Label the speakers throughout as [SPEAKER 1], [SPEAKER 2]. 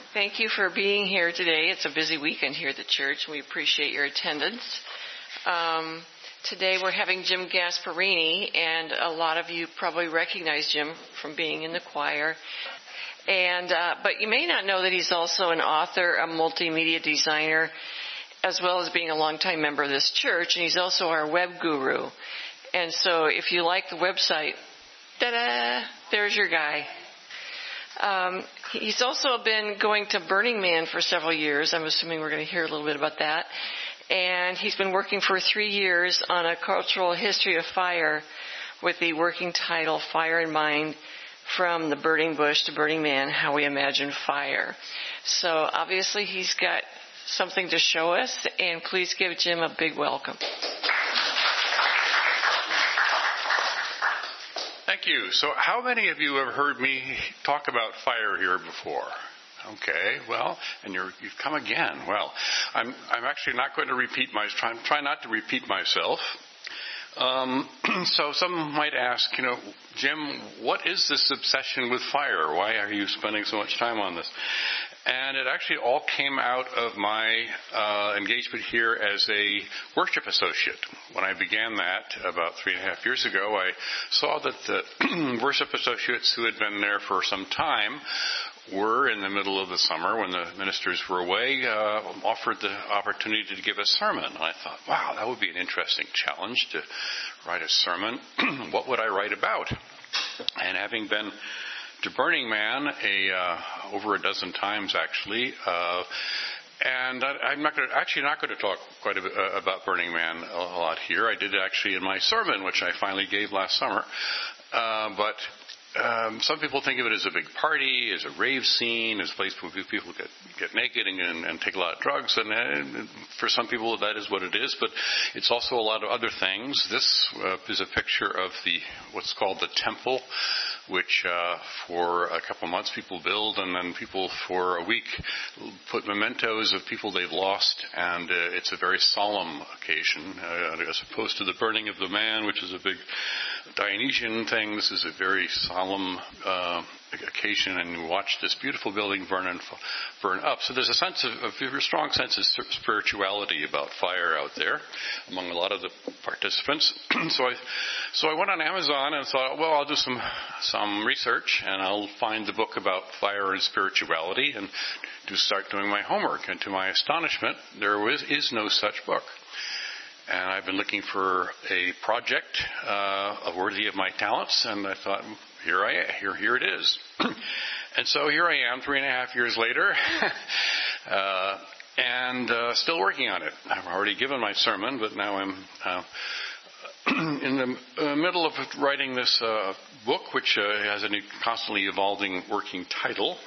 [SPEAKER 1] Thank you for being here today. It's a busy weekend here at the church, and we appreciate your attendance. Today we're having Jim Gasparini, and a lot of you probably recognize Jim from being in the choir. But you may not know that he's also an author, a multimedia designer, as well as being a longtime member of this church, and he's also our web guru. And so if you like the website, ta-da, there's your guy. He's also been going to Burning Man for several years. I'm assuming we're going to hear a little bit about that. And he's been working for 3 years on a cultural history of fire with the working title, Fire in Mind, From the Burning Bush to Burning Man, How We Imagine Fire. So obviously he's got something to show us, and please give Jim a big welcome.
[SPEAKER 2] Thank you. So how many of you have heard me talk about fire here before? Okay, well, and you've come again. Well, I'm actually not going to repeat try not to repeat myself. So some might ask, Jim, what is this obsession with fire? Why are you spending so much time on this? And it actually all came out of my engagement here as a worship associate. When I began that about 3.5 years ago, I saw that the worship associates who had been there for some time were, in the middle of the summer, when the ministers were away, offered the opportunity to give a sermon. And I thought, wow, that would be an interesting challenge to write a sermon. What would I write about? And having been to Burning Man over a dozen times, actually, and I'm not going to talk quite a bit about Burning Man a lot here. I did actually in my sermon, which I finally gave last summer, but some people think of it as a big party, as a rave scene, as a place where people get naked and take a lot of drugs. And for some people, that is what it is. But it's also a lot of other things. This is a picture of what's called the temple, which for a couple of months people build, and then people for a week put mementos of people they've lost. And it's a very solemn occasion, as opposed to the burning of the man, which is a big Dionysian thing. This is a very solemn occasion, and you watch this beautiful building burn up. So there's a strong sense of spirituality about fire out there among a lot of the participants. So I went on Amazon and thought, well, I'll do some research, and I'll find the book about fire and spirituality, and start doing my homework. And to my astonishment, there is no such book. And I've been looking for a project worthy of my talents, and I thought, here it is. And so here I am, 3.5 years later, and still working on it. I've already given my sermon, but now I'm in the middle of writing this book, which has a constantly evolving working title.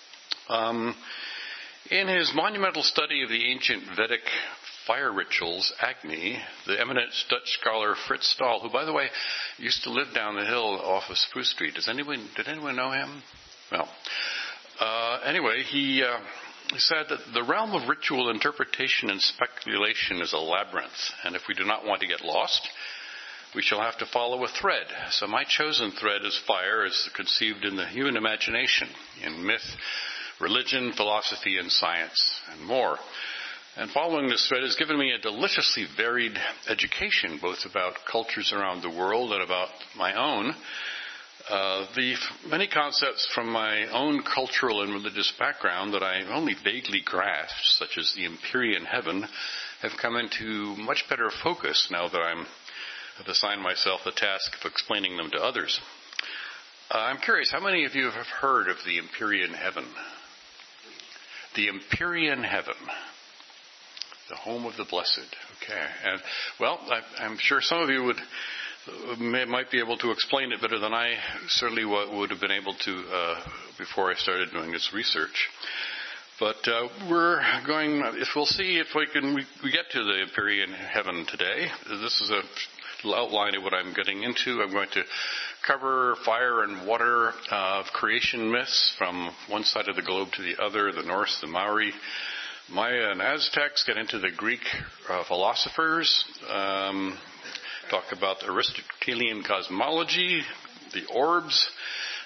[SPEAKER 2] In his monumental study of the ancient Vedic fire rituals, Agni, the eminent Dutch scholar Frits Staal, who, by the way, used to live down the hill off of Spruce Street. Did anyone know him? Well, anyway, he said that the realm of ritual interpretation and speculation is a labyrinth, and if we do not want to get lost, we shall have to follow a thread. So my chosen thread is fire, as conceived in the human imagination, in myth, religion, philosophy, and science, and more. And following this thread has given me a deliciously varied education, both about cultures around the world and about my own. The many concepts from my own cultural and religious background that I only vaguely grasped, such as the Empyrean heaven, have come into much better focus now that I've assigned myself the task of explaining them to others. I'm curious, how many of you have heard of the Empyrean heaven? The Empyrean heaven. The home of the blessed. Okay. And, well, I'm sure some of you might be able to explain it better than I certainly would have been able to before I started doing this research. But we'll see if we get to the Empyrean heaven today. This is a little outline of what I'm getting into. I'm going to cover fire and water creation myths from one side of the globe to the other, the Norse, the Maori, Maya, and Aztecs, get into the Greek philosophers, talk about Aristotelian cosmology, the orbs,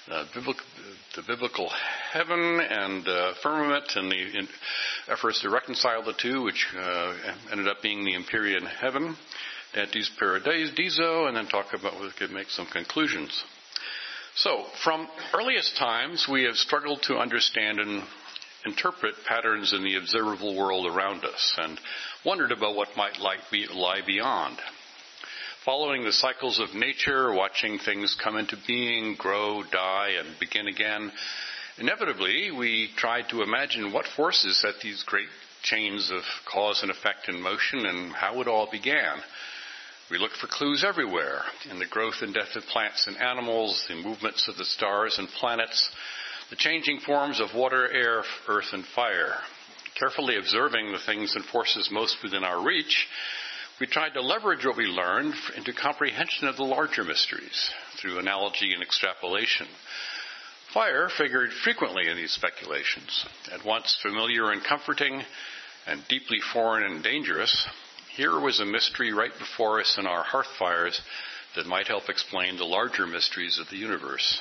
[SPEAKER 2] the biblical heaven and firmament, and the efforts to reconcile the two, which ended up being the Empyrean heaven, Dante's Paradiso, and then talk about we could make some conclusions. So, from earliest times, we have struggled to understand and interpret patterns in the observable world around us, and wondered about what might lie beyond. Following the cycles of nature, watching things come into being, grow, die, and begin again, inevitably we tried to imagine what forces set these great chains of cause and effect in motion and how it all began. We looked for clues everywhere, in the growth and death of plants and animals, the movements of the stars and planets, the changing forms of water, air, earth, and fire. Carefully observing the things and forces most within our reach, we tried to leverage what we learned into comprehension of the larger mysteries through analogy and extrapolation. Fire figured frequently in these speculations. At once familiar and comforting, and deeply foreign and dangerous, here was a mystery right before us in our hearth fires that might help explain the larger mysteries of the universe.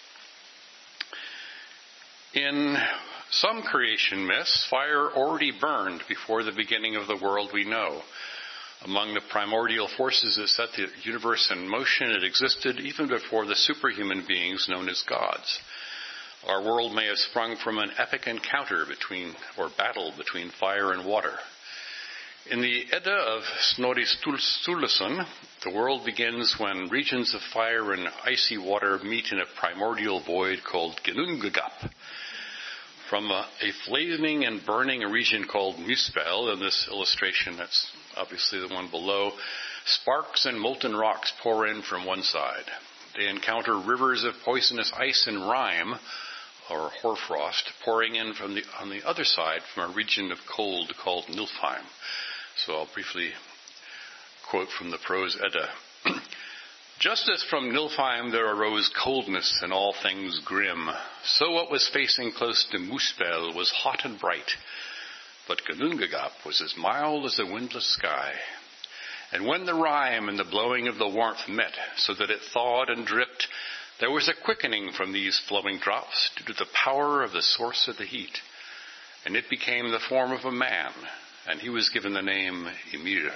[SPEAKER 2] In some creation myths, fire already burned before the beginning of the world we know. Among the primordial forces that set the universe in motion, it existed even before the superhuman beings known as gods. Our world may have sprung from an epic encounter battle between fire and water. In the Edda of Snorri Sturluson, the world begins when regions of fire and icy water meet in a primordial void called Ginnungagap. From a flaming and burning region called Muspel, in this illustration, that's obviously the one below, sparks and molten rocks pour in from one side. They encounter rivers of poisonous ice and rime, or hoarfrost, pouring in on the other side from a region of cold called Nilfheim. So I'll briefly quote from the prose Edda. Just as from Nilfheim there arose coldness and all things grim, so what was facing close to Muspel was hot and bright. But Ginnungagap was as mild as a windless sky. And when the rime and the blowing of the warmth met, so that it thawed and dripped, there was a quickening from these flowing drops due to the power of the source of the heat. And it became the form of a man, and he was given the name Ymir.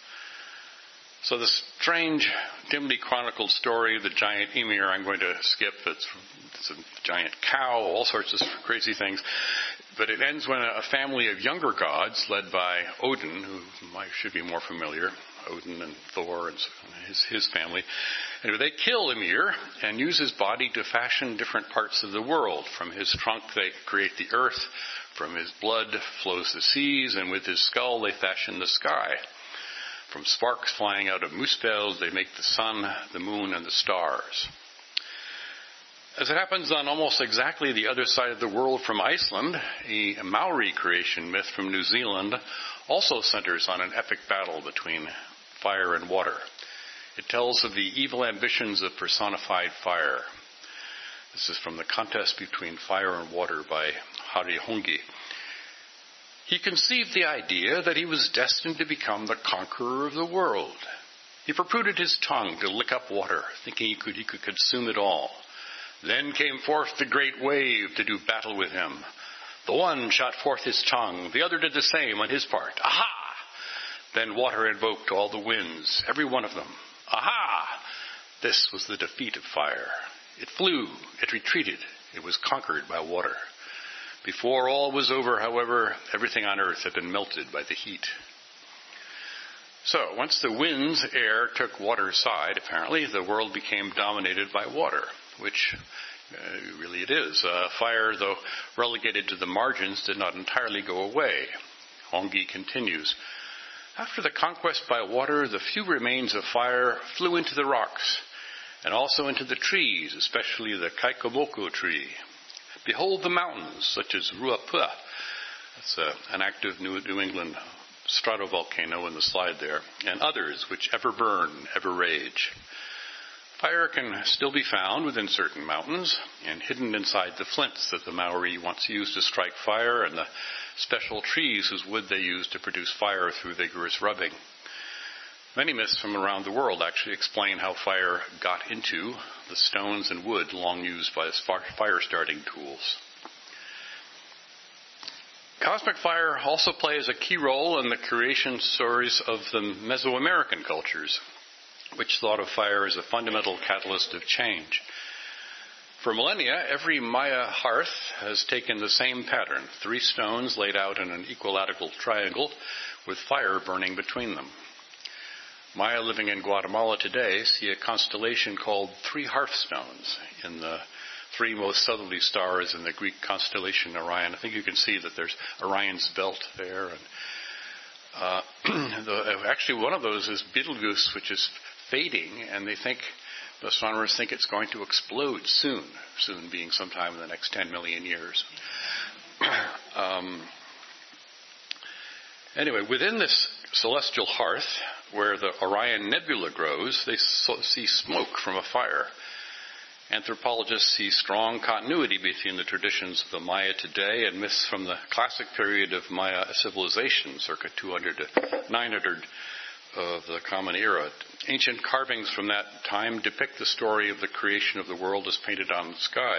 [SPEAKER 2] So the strange, dimly chronicled story of the giant Ymir, I'm going to skip. It's a giant cow, all sorts of crazy things. But it ends when a family of younger gods, led by Odin, who should be more familiar, Odin and Thor and his family, and they kill Ymir and use his body to fashion different parts of the world. From his trunk they create the earth, from his blood flows the seas, and with his skull they fashion the sky. From sparks flying out of Muspel, they make the sun, the moon, and the stars. As it happens on almost exactly the other side of the world from Iceland, a Maori creation myth from New Zealand also centers on an epic battle between fire and water. It tells of the evil ambitions of personified fire. This is from The Contest Between Fire and Water by Hari Hongi. He conceived the idea that he was destined to become the conqueror of the world. He protruded his tongue to lick up water, thinking he could consume it all. Then came forth the great wave to do battle with him. The one shot forth his tongue, the other did the same on his part. Aha! Then water invoked all the winds, every one of them. Aha! This was the defeat of fire. It flew, it retreated, it was conquered by water. Before all was over, however, everything on earth had been melted by the heat. So, once the wind's air took water's side, apparently, the world became dominated by water, which really it is. Fire, though relegated to the margins, did not entirely go away. Hongi continues. After the conquest by water, the few remains of fire flew into the rocks, and also into the trees, especially the Kaikomoko tree. Behold the mountains, such as Ruapua. That's an active New England stratovolcano in the slide there, and others which ever burn, ever rage. Fire can still be found within certain mountains and hidden inside the flints that the Maori once used to strike fire and the special trees whose wood they used to produce fire through vigorous rubbing. Many myths from around the world actually explain how fire got into the stones and wood long used by fire-starting tools. Cosmic fire also plays a key role in the creation stories of the Mesoamerican cultures, which thought of fire as a fundamental catalyst of change. For millennia, every Maya hearth has taken the same pattern, 3 stones laid out in an equilateral triangle with fire burning between them. Maya living in Guatemala today see a constellation called 3 hearthstones in the 3 most southerly stars in the Greek constellation Orion. I think you can see that there's Orion's belt there. And actually, one of those is Betelgeuse, which is fading, and the astronomers think it's going to explode soon being sometime in the next 10 million years. Anyway, within this celestial hearth, where the Orion Nebula grows, they see smoke from a fire. Anthropologists see strong continuity between the traditions of the Maya today and myths from the classic period of Maya civilization, circa 200 to 900 of the Common Era. Ancient carvings from that time depict the story of the creation of the world as painted on the sky.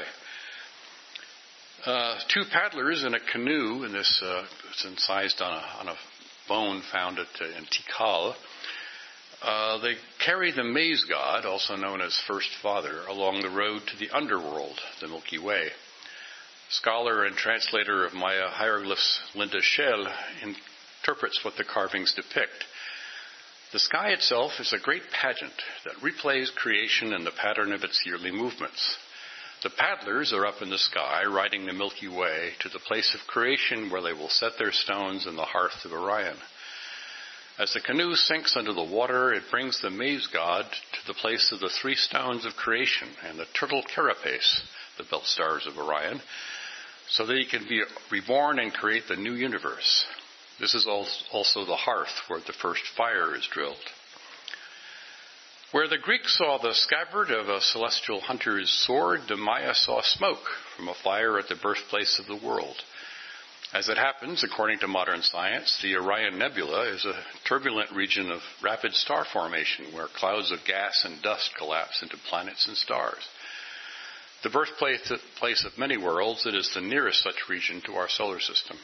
[SPEAKER 2] 2 paddlers in a canoe, and this it's incised on a bone found in Tikal. They carry the maize god, also known as First Father, along the road to the underworld, the Milky Way. Scholar and translator of Maya hieroglyphs Linda Schell interprets what the carvings depict. The sky itself is a great pageant that replays creation in the pattern of its yearly movements. The paddlers are up in the sky, riding the Milky Way to the place of creation where they will set their stones in the hearth of Orion. As the canoe sinks under the water, it brings the maize god to the place of the 3 stones of creation and the turtle carapace, the belt stars of Orion, so that he can be reborn and create the new universe. This is also the hearth where the first fire is drilled. Where the Greeks saw the scabbard of a celestial hunter's sword, the Maya saw smoke from a fire at the birthplace of the world. As it happens, according to modern science, the Orion Nebula is a turbulent region of rapid star formation where clouds of gas and dust collapse into planets and stars. The birthplace of many worlds, it is the nearest such region to our solar system.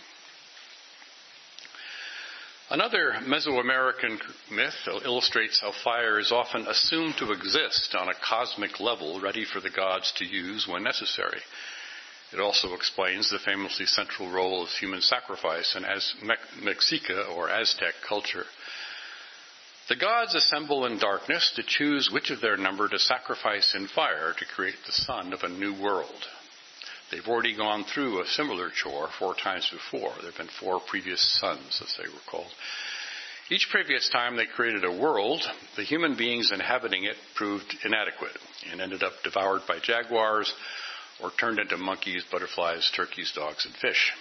[SPEAKER 2] Another Mesoamerican myth illustrates how fire is often assumed to exist on a cosmic level, ready for the gods to use when necessary. It also explains the famously central role of human sacrifice in Mexica or Aztec culture. The gods assemble in darkness to choose which of their number to sacrifice in fire to create the sun of a new world. They've already gone through a similar chore 4 times before. There have been 4 previous suns, as they were called. Each previous time they created a world, the human beings inhabiting it proved inadequate and ended up devoured by jaguars or turned into monkeys, butterflies, turkeys, dogs, and fish.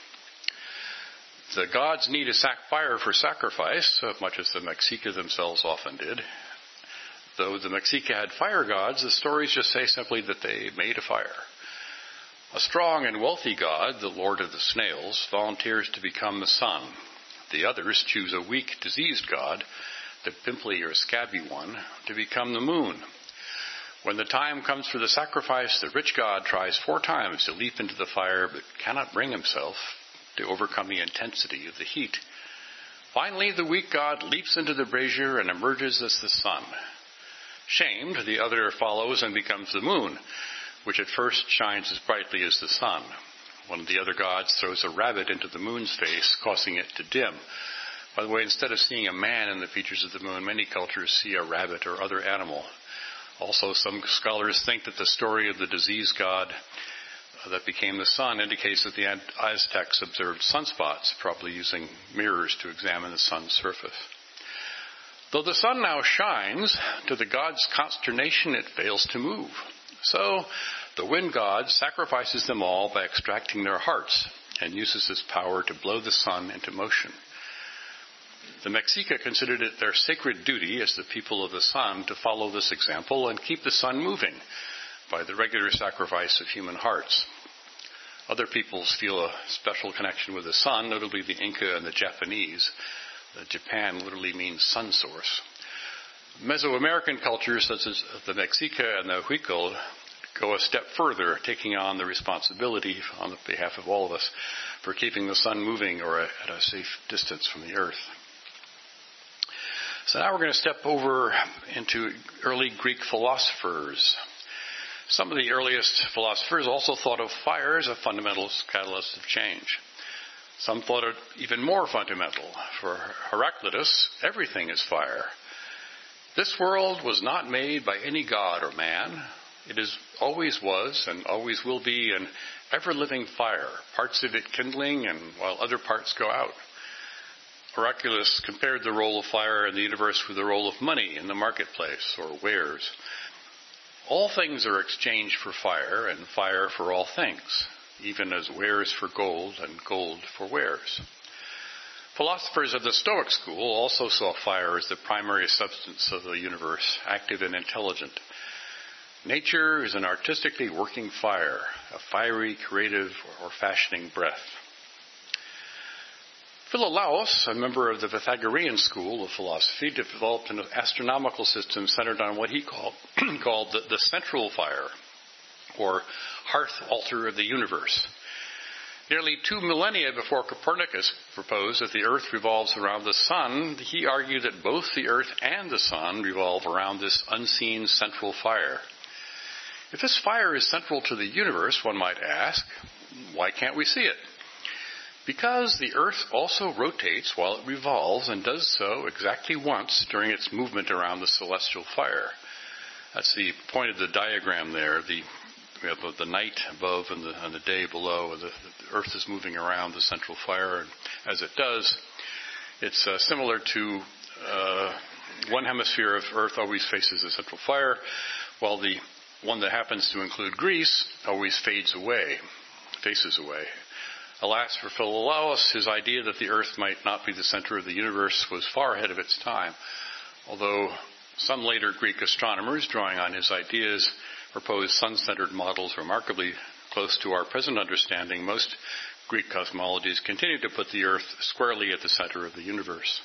[SPEAKER 2] The gods need a fire for sacrifice, much as the Mexica themselves often did. Though the Mexica had fire gods, the stories just say simply that they made a fire. A strong and wealthy god, the Lord of the Snails, volunteers to become the sun. The others choose a weak, diseased god, the pimply or scabby one, to become the moon. When the time comes for the sacrifice, the rich god tries 4 times to leap into the fire, but cannot bring himself to overcome the intensity of the heat. Finally, the weak god leaps into the brazier and emerges as the sun. Shamed, the other follows and becomes the moon, which at first shines as brightly as the sun. One of the other gods throws a rabbit into the moon's face, causing it to dim. By the way, instead of seeing a man in the features of the moon, many cultures see a rabbit or other animal. Also, some scholars think that the story of the disease god that became the sun indicates that the Aztecs observed sunspots, probably using mirrors to examine the sun's surface. Though the sun now shines, to the god's consternation it fails to move. So the wind god sacrifices them all by extracting their hearts and uses his power to blow the sun into motion. The Mexica considered it their sacred duty as the people of the sun to follow this example and keep the sun moving by the regular sacrifice of human hearts. Other peoples feel a special connection with the sun, notably the Inca and the Japanese. Japan literally means sun source. Mesoamerican cultures such as the Mexica and the Huichol go a step further, taking on the responsibility on behalf of all of us for keeping the sun moving or at a safe distance from the earth. So now we're going to step over into early Greek philosophers. Some of the earliest philosophers also thought of fire as a fundamental catalyst of change. Some thought it even more fundamental. For Heraclitus, everything is fire. This world was not made by any god or man. It always was and always will be an ever-living fire, parts of it kindling and while other parts go out. Heraclitus compared the role of fire in the universe with the role of money in the marketplace or wares. All things are exchanged for fire and fire for all things, even as wares for gold and gold for wares. Philosophers of the Stoic school also saw fire as the primary substance of the universe, active and intelligent. Nature is an artistically working fire, a fiery, creative, or fashioning breath. Philolaus, a member of the Pythagorean school of philosophy, developed an astronomical system centered on what he called the central fire, or hearth altar of the universe. Nearly 2 millennia before Copernicus proposed that the earth revolves around the sun, he argued that both the earth and the sun revolve around this unseen central fire. If this fire is central to the universe, one might ask, why can't we see it? Because the earth also rotates while it revolves and does so exactly once during its movement around the celestial fire. That's the point of the diagram there. We have the night above and the day below. The earth is moving around the central fire, and as it does, it's similar to one hemisphere of earth always faces the central fire, while the one that happens to include Greece always faces away. Alas, for Philolaus, his idea that the earth might not be the center of the universe was far ahead of its time, although some later Greek astronomers, drawing on his ideas, proposed sun-centered models remarkably close to our present understanding. Most Greek cosmologies continue to put the earth squarely at the center of the universe.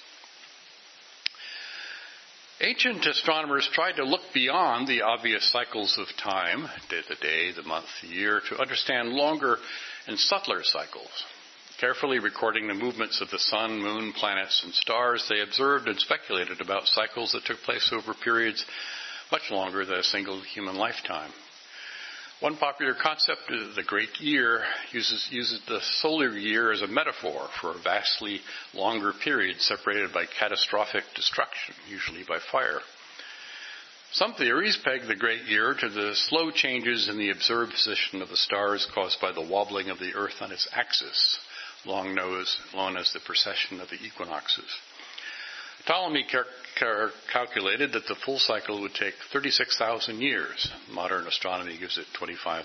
[SPEAKER 2] Ancient astronomers tried to look beyond the obvious cycles of time, the day, the month, the year, to understand longer and subtler cycles. Carefully recording the movements of the sun, moon, planets, and stars, they observed and speculated about cycles that took place over periods much longer than a single human lifetime. One popular concept, the great year, uses the solar year as a metaphor for a vastly longer period separated by catastrophic destruction, usually by fire. Some theories peg the great year to the slow changes in the observed position of the stars caused by the wobbling of the earth on its axis, long known as the precession of the equinoxes. Ptolemy calculated that the full cycle would take 36,000 years. Modern astronomy gives it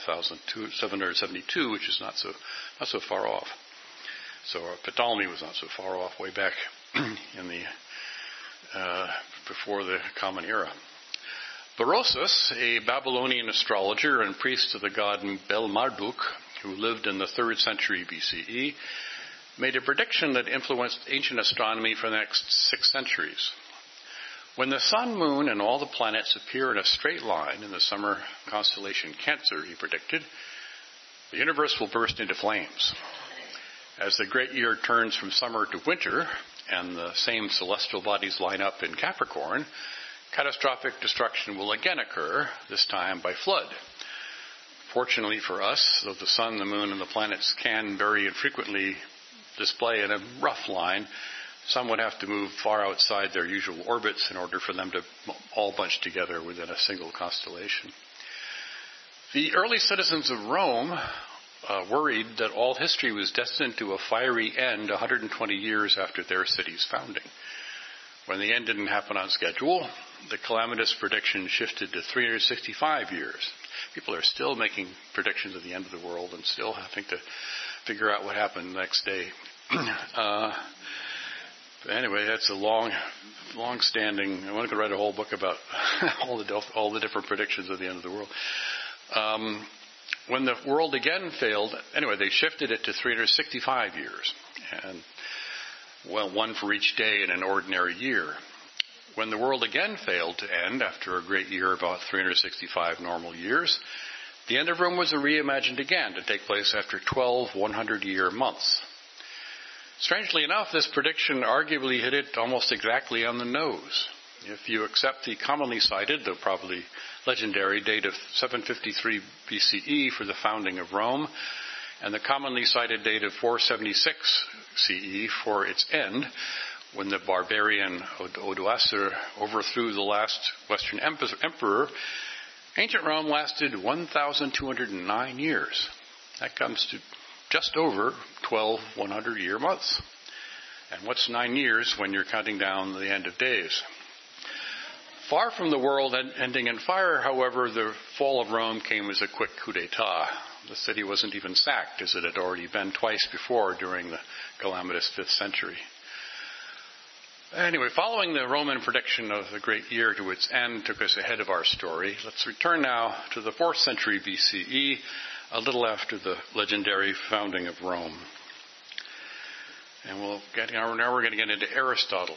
[SPEAKER 2] 25,772, which is not so far off. So Ptolemy was not so far off, way back in the before the Common Era. Berosus, a Babylonian astrologer and priest of the god Bel-Marduk, who lived in the 3rd century BCE, made a prediction that influenced ancient astronomy for the next 6 centuries. When the sun, moon, and all the planets appear in a straight line in the summer constellation Cancer, he predicted, the universe will burst into flames. As the great year turns from summer to winter, and the same celestial bodies line up in Capricorn, catastrophic destruction will again occur, this time by flood. Fortunately for us, though the sun, the moon, and the planets can very infrequently display in a rough line, some would have to move far outside their usual orbits in order for them to all bunch together within a single constellation. The early citizens of Rome worried that all history was destined to a fiery end 120 years after their city's founding. When the end didn't happen on schedule, the calamitous prediction shifted to 365 years. People are still making predictions of the end of the world and still having to figure out what happened the next day. Anyway, that's a long-standing. I want to write a whole book about all the different predictions of the end of the world. When the world again failed, anyway, they shifted it to 365 years, and one for each day in an ordinary year. When the world again failed to end after a great year, about 365 normal years, The end of Rome was reimagined again to take place after 12 100-year months. Strangely enough, this prediction arguably hit it almost exactly on the nose. If you accept the commonly cited, though probably legendary, date of 753 BCE for the founding of Rome, and the commonly cited date of 476 CE for its end, when the barbarian Odoacer overthrew the last Western emperor, ancient Rome lasted 1,209 years. That comes to just over 12 100-year months. And what's 9 years when you're counting down the end of days? Far from the world ending in fire, however, the fall of Rome came as a quick coup d'etat. The city wasn't even sacked, as it had already been twice before during the calamitous 5th century. Anyway, following the Roman prediction of the great year to its end took us ahead of our story. Let's return now to the 4th century BCE, a little after the legendary founding of Rome. And now we're going to get into Aristotle.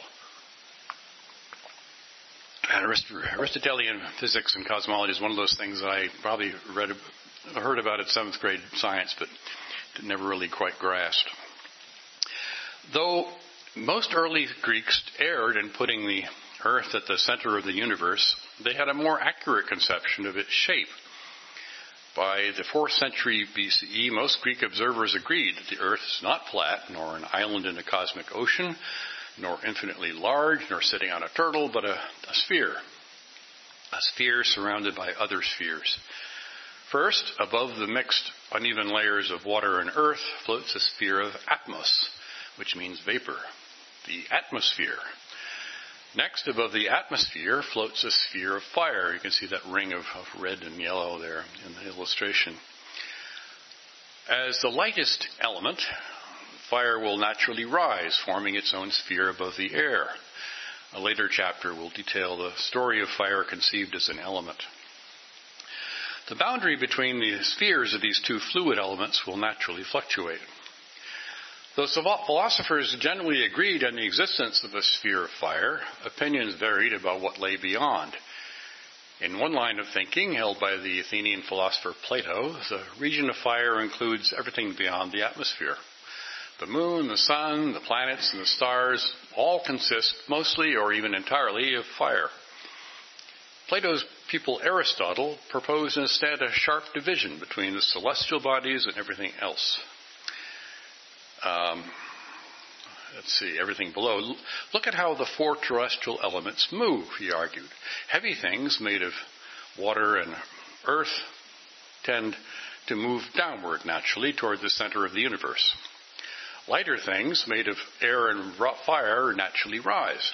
[SPEAKER 2] And Aristotelian physics and cosmology is one of those things that I probably heard about at 7th grade science, but never really quite grasped. Though most early Greeks erred in putting the earth at the center of the universe, they had a more accurate conception of its shape. By the 4th century BCE, most Greek observers agreed that the earth is not flat, nor an island in the cosmic ocean, nor infinitely large, nor sitting on a turtle, but a sphere. A sphere surrounded by other spheres. First, above the mixed, uneven layers of water and earth floats a sphere of atmos, which means vapor, the atmosphere. Next, above the atmosphere, floats a sphere of fire. You can see that ring of red and yellow there in the illustration. As the lightest element, fire will naturally rise, forming its own sphere above the air. A later chapter will detail the story of fire conceived as an element. The boundary between the spheres of these two fluid elements will naturally fluctuate. Though philosophers generally agreed on the existence of a sphere of fire, opinions varied about what lay beyond. In one line of thinking, held by the Athenian philosopher Plato, the region of fire includes everything beyond the atmosphere. The moon, the sun, the planets, and the stars all consist mostly or even entirely of fire. Plato's pupil Aristotle proposed instead a sharp division between the celestial bodies and everything else. Everything below. Look at how the 4 terrestrial elements move, he argued. Heavy things made of water and earth tend to move downward naturally toward the center of the universe. Lighter things made of air and fire naturally rise.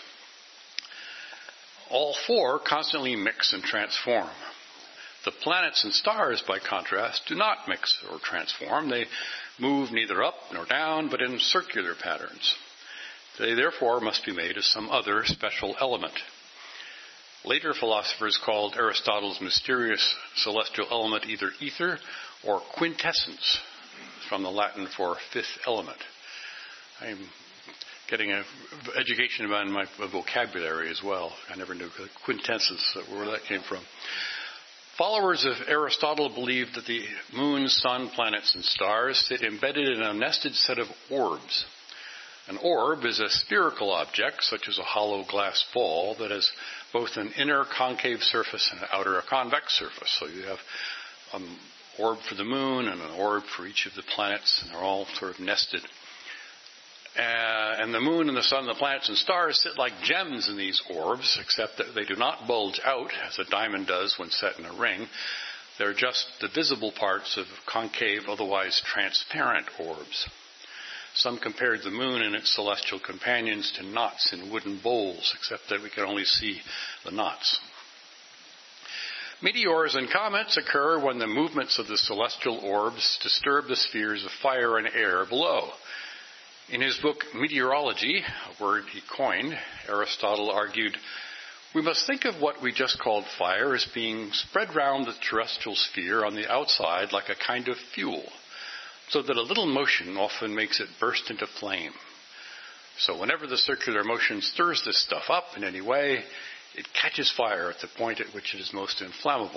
[SPEAKER 2] All 4 constantly mix and transform. The planets and stars, by contrast, do not mix or transform. They move neither up nor down, but in circular patterns. They therefore must be made of some other special element. Later philosophers called Aristotle's mysterious celestial element either ether or quintessence, from the Latin for 5th element. I'm getting an education about my vocabulary as well. I never knew quintessence, where that came from. Followers of Aristotle believed that the moon, sun, planets, and stars sit embedded in a nested set of orbs. An orb is a spherical object, such as a hollow glass ball, that has both an inner concave surface and an outer convex surface. So you have an orb for the moon and an orb for each of the planets, and they're all sort of nested. And the moon and the sun, the planets and stars sit like gems in these orbs, except that they do not bulge out, as a diamond does when set in a ring. They're just the visible parts of concave, otherwise transparent orbs. Some compared the moon and its celestial companions to knots in wooden bowls, except that we can only see the knots. Meteors and comets occur when the movements of the celestial orbs disturb the spheres of fire and air below. In his book Meteorology, a word he coined, Aristotle argued, we must think of what we just called fire as being spread round the terrestrial sphere on the outside like a kind of fuel, so that a little motion often makes it burst into flame. So whenever the circular motion stirs this stuff up in any way, it catches fire at the point at which it is most inflammable.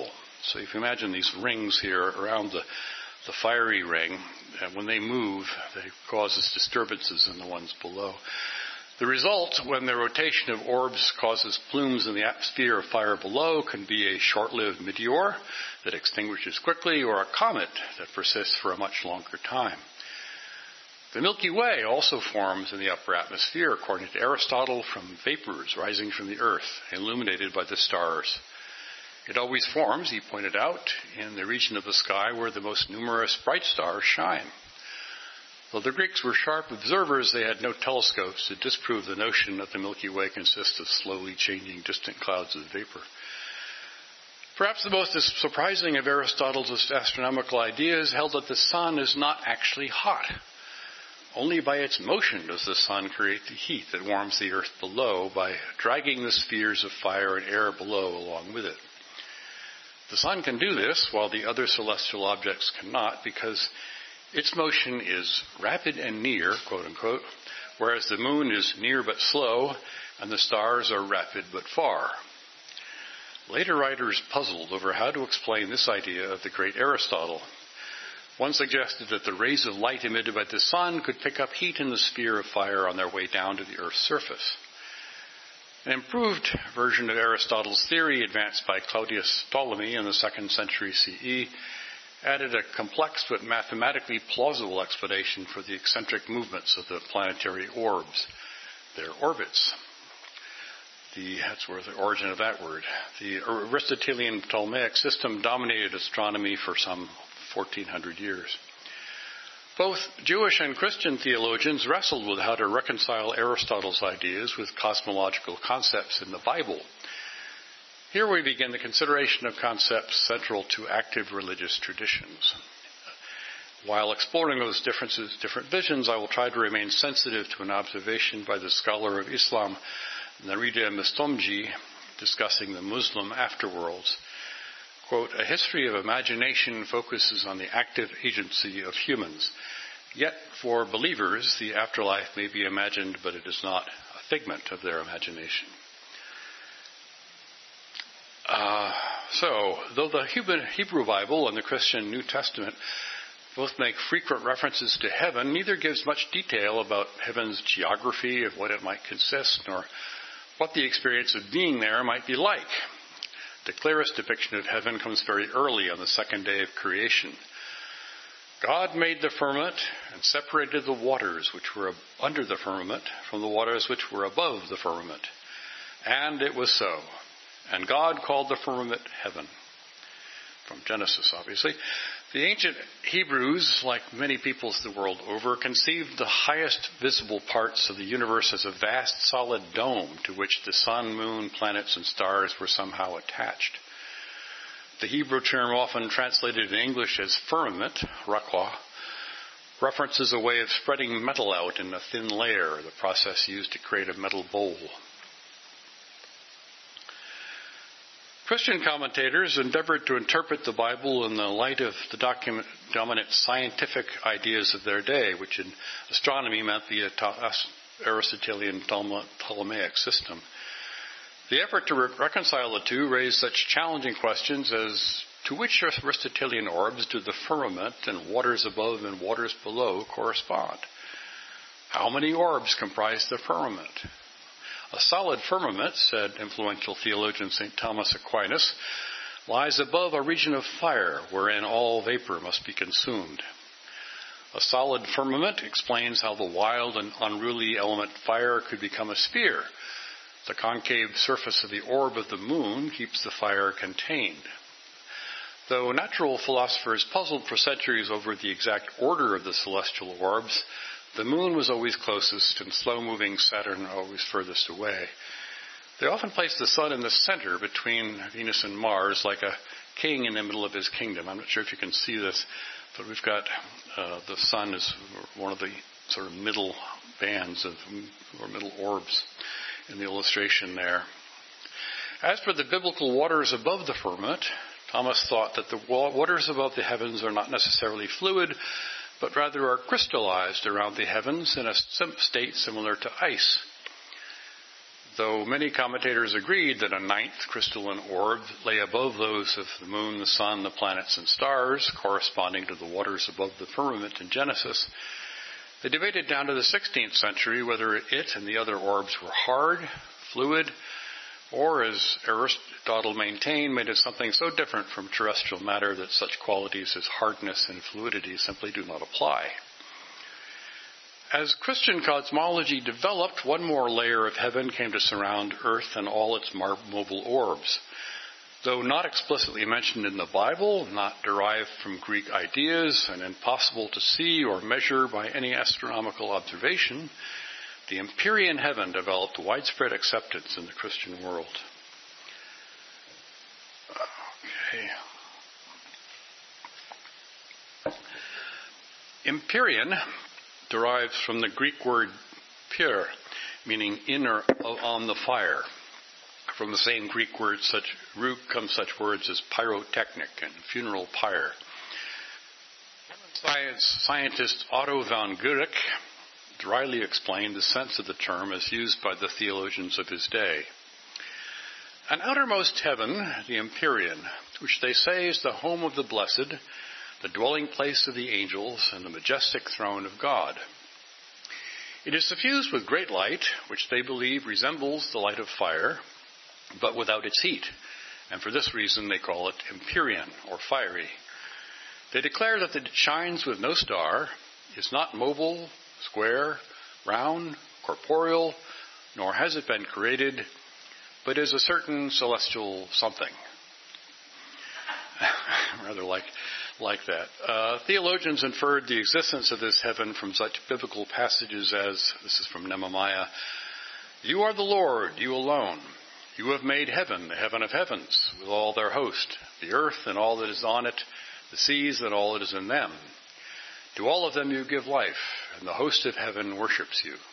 [SPEAKER 2] So if you imagine these rings here around the fiery ring, and when they move, they causes disturbances in the ones below. The result, when the rotation of orbs causes plumes in the atmosphere of fire below, can be a short-lived meteor that extinguishes quickly, or a comet that persists for a much longer time. The Milky Way also forms in the upper atmosphere, according to Aristotle, from vapors rising from the earth, illuminated by the stars. It always forms, he pointed out, in the region of the sky where the most numerous bright stars shine. Though the Greeks were sharp observers, they had no telescopes to disprove the notion that the Milky Way consists of slowly changing distant clouds of vapor. Perhaps the most surprising of Aristotle's astronomical ideas held that the sun is not actually hot. Only by its motion does the sun create the heat that warms the earth below by dragging the spheres of fire and air below along with it. The sun can do this while the other celestial objects cannot, because its motion is rapid and near, quote unquote, whereas the moon is near but slow and the stars are rapid but far. Later writers puzzled over how to explain this idea of the great Aristotle. One suggested that the rays of light emitted by the sun could pick up heat in the sphere of fire on their way down to the Earth's surface. An improved version of Aristotle's theory, advanced by Claudius Ptolemy in the 2nd century CE, added a complex but mathematically plausible explanation for the eccentric movements of the planetary orbs, their orbits. That's where the origin of that word. The Aristotelian Ptolemaic system dominated astronomy for some 1400 years. Both Jewish and Christian theologians wrestled with how to reconcile Aristotle's ideas with cosmological concepts in the Bible. Here we begin the consideration of concepts central to active religious traditions. While exploring those different visions, I will try to remain sensitive to an observation by the scholar of Islam, Narida Mestomji, discussing the Muslim afterworlds. Quote, a history of imagination focuses on the active agency of humans. Yet, for believers, the afterlife may be imagined, but it is not a figment of their imagination. Though the Hebrew Bible and the Christian New Testament both make frequent references to heaven, neither gives much detail about heaven's geography, of what it might consist, nor what the experience of being there might be like. The clearest depiction of heaven comes very early on the 2nd day of creation. God made the firmament and separated the waters which were under the firmament from the waters which were above the firmament. And it was so. And God called the firmament heaven. From Genesis, obviously. The ancient Hebrews, like many peoples the world over, conceived the highest visible parts of the universe as a vast solid dome to which the sun, moon, planets, and stars were somehow attached. The Hebrew term, often translated in English as firmament, rakwa, references a way of spreading metal out in a thin layer, the process used to create a metal bowl. Christian commentators endeavored to interpret the Bible in the light of the dominant scientific ideas of their day, which in astronomy meant the Aristotelian Ptolemaic system. The effort to reconcile the two raised such challenging questions as to which Aristotelian orbs do the firmament and waters above and waters below correspond? How many orbs comprise the firmament? A solid firmament, said influential theologian St. Thomas Aquinas, lies above a region of fire wherein all vapor must be consumed. A solid firmament explains how the wild and unruly element fire could become a sphere. The concave surface of the orb of the moon keeps the fire contained. Though natural philosophers puzzled for centuries over the exact order of the celestial orbs, the moon was always closest and slow-moving Saturn always furthest away. They often placed the sun in the center between Venus and Mars, like a king in the middle of his kingdom. I'm not sure if you can see this, but we've got the sun is one of the sort of middle bands or middle orbs in the illustration there. As for the biblical waters above the firmament, Thomas thought that the waters above the heavens are not necessarily fluid, but rather are crystallized around the heavens in a state similar to ice. though many commentators agreed that a ninth crystalline orb lay above those of the moon, the sun, the planets, and stars, corresponding to the waters above the firmament in Genesis, they debated down to the 16th century whether it and the other orbs were hard, fluid, or, as Aristotle maintained, made of something so different from terrestrial matter that such qualities as hardness and fluidity simply do not apply. As Christian cosmology developed, one more layer of heaven came to surround Earth and all its mobile orbs. Though not explicitly mentioned in the Bible, not derived from Greek ideas, and impossible to see or measure by any astronomical observation, the Empyrean heaven developed widespread acceptance in the Christian world. Okay. Empyrean derives from the Greek word pyr, meaning inner on the fire. From the same Greek root come such words as pyrotechnic and funeral pyre. Scientist Otto von Guericke dryly explained the sense of the term as used by the theologians of his day. An outermost heaven, the Empyrean, which they say is the home of the blessed, the dwelling place of the angels, and the majestic throne of God. It is suffused with great light, which they believe resembles the light of fire, but without its heat, and for this reason they call it Empyrean, or fiery. They declare that it shines with no star, is not mobile, square, round, corporeal, nor has it been created, but is a certain celestial something. Rather like that. Theologians inferred the existence of this heaven from such biblical passages as, this is from Nehemiah, "You are the Lord, you alone. You have made heaven, the heaven of heavens, with all their host, the earth and all that is on it, the seas and all that is in them. To all of them you give life, and the host of heaven worships you."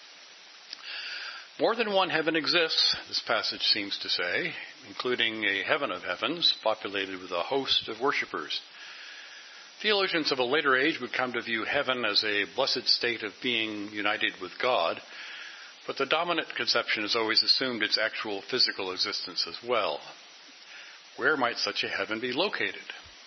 [SPEAKER 2] More than one heaven exists, this passage seems to say, including a heaven of heavens populated with a host of worshippers. Theologians of a later age would come to view heaven as a blessed state of being united with God, but the dominant conception has always assumed its actual physical existence as well. Where might such a heaven be located?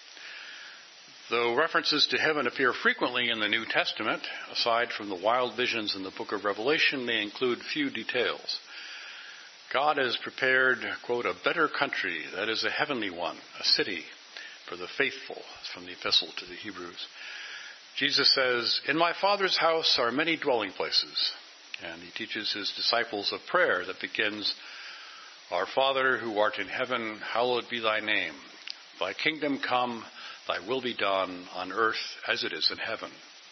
[SPEAKER 2] Though references to heaven appear frequently in the New Testament, aside from the wild visions in the book of Revelation, they include few details. God has prepared, quote, "a better country, that is a heavenly one, a city, for the faithful," from the epistle to the Hebrews. Jesus says, "In my Father's house are many dwelling places." And he teaches his disciples a prayer that begins, "Our Father who art in heaven, hallowed be thy name. Thy kingdom come, thy will be done on earth as it is in heaven."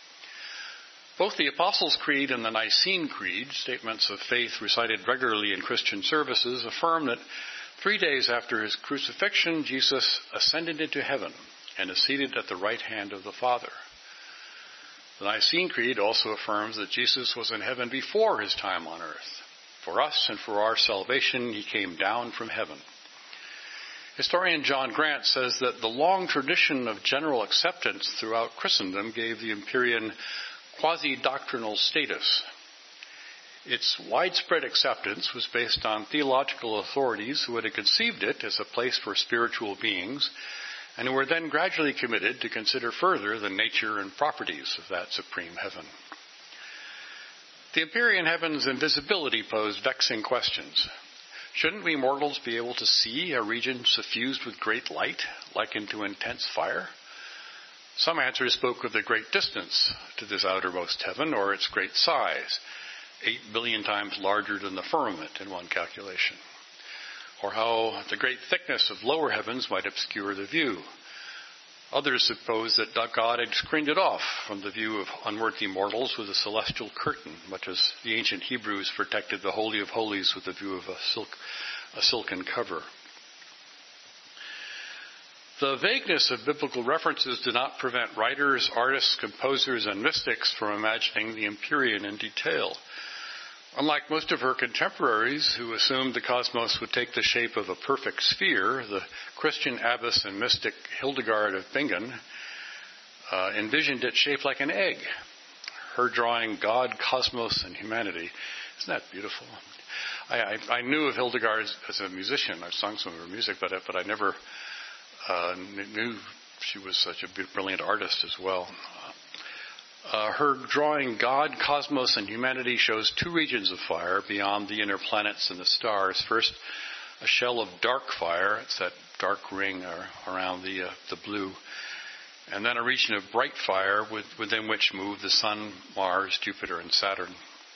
[SPEAKER 2] Both the Apostles' Creed and the Nicene Creed, statements of faith recited regularly in Christian services, affirm that 3 days after his crucifixion, Jesus ascended into heaven and is seated at the right hand of the Father. The Nicene Creed also affirms that Jesus was in heaven before his time on earth. For us and for our salvation, he came down from heaven. Historian John Grant says that the long tradition of general acceptance throughout Christendom gave the Empyrean quasi-doctrinal status. Its widespread acceptance was based on theological authorities who had conceived it as a place for spiritual beings, and who were then gradually committed to consider further the nature and properties of that supreme heaven. The Empyrean heaven's invisibility posed vexing questions. Shouldn't we mortals be able to see a region suffused with great light, likened to intense fire? Some answers spoke of the great distance to this outermost heaven, or its great size, 8 billion times larger than the firmament in one calculation, or how the great thickness of lower heavens might obscure the view. Others supposed that God had screened it off from the view of unworthy mortals with a celestial curtain, much as the ancient Hebrews protected the Holy of Holies with the view of a silken cover. The vagueness of biblical references did not prevent writers, artists, composers, and mystics from imagining the Empyrean in detail. Unlike most of her contemporaries, who assumed the cosmos would take the shape of a perfect sphere, the Christian abbess and mystic Hildegard of Bingen envisioned it shaped like an egg. her drawing God, cosmos, and humanity. Isn't that beautiful? I knew of Hildegard as a musician. I've sung some of her music, but I never knew she was such a brilliant artist as well. Her drawing God, cosmos, and humanity shows two regions of fire beyond the inner planets and the stars. First, a shell of dark fire. It's that dark ring around the blue. And then a region of bright fire within which move the Sun, Mars, Jupiter, and Saturn.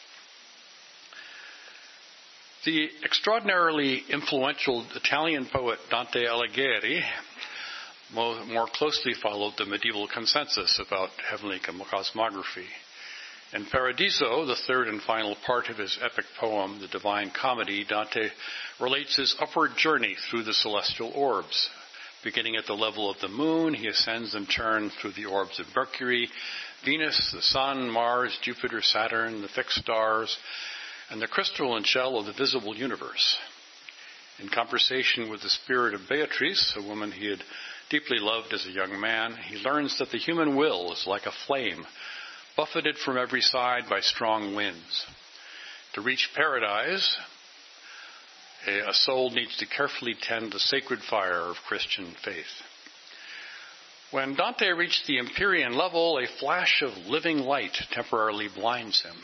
[SPEAKER 2] The extraordinarily influential Italian poet Dante Alighieri more closely followed the medieval consensus about heavenly cosmography. In Paradiso, the third and final part of his epic poem, The Divine Comedy, Dante relates his upward journey through the celestial orbs. Beginning at the level of the moon, he ascends in turn through the orbs of Mercury, Venus, the Sun, Mars, Jupiter, Saturn, the fixed stars, and the crystalline shell of the visible universe. In conversation with the spirit of Beatrice, a woman he had deeply loved as a young man, he learns that the human will is like a flame, buffeted from every side by strong winds. To reach paradise, a soul needs to carefully tend the sacred fire of Christian faith. When Dante reached the Empyrean level, a flash of living light temporarily blinds him.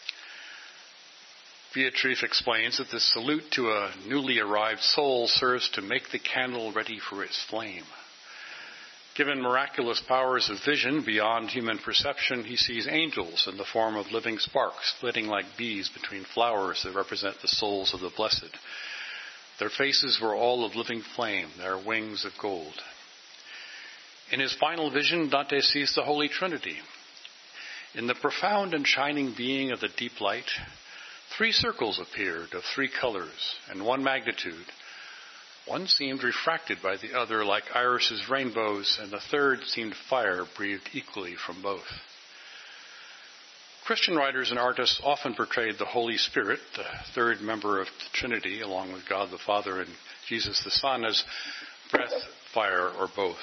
[SPEAKER 2] Beatrice explains that this salute to a newly arrived soul serves to make the candle ready for its flame. Given miraculous powers of vision beyond human perception, he sees angels in the form of living sparks flitting like bees between flowers that represent the souls of the blessed. Their faces were all of living flame, their wings of gold. In his final vision, Dante sees the Holy Trinity. In the profound and shining being of the deep light, 3 circles appeared of 3 colors and 1 magnitude. One seemed refracted by the other like irises' rainbows, and the third seemed fire breathed equally from both. Christian writers and artists often portrayed the Holy Spirit, the third member of the Trinity, along with God the Father and Jesus the Son, as breath, fire, or both.